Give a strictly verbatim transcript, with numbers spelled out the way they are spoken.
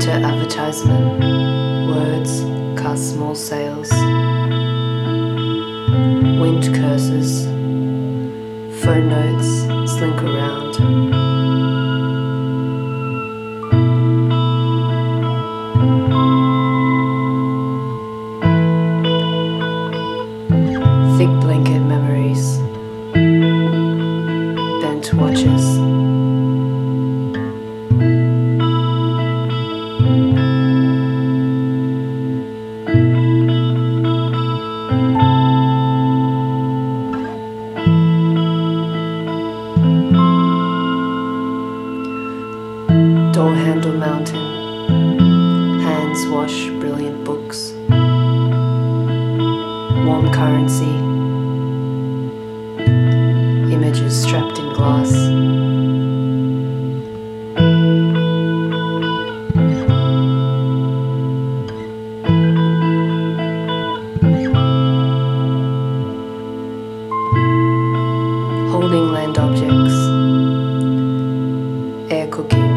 Printer advertisement. Words cast small sails. Wind curses. Phone notes slink around. Thick blanket memories. Bent watches. Door handle mountain. Hands wash brilliant books. Warm currency. Images strapped in glass. Holding land objects. Air cooking.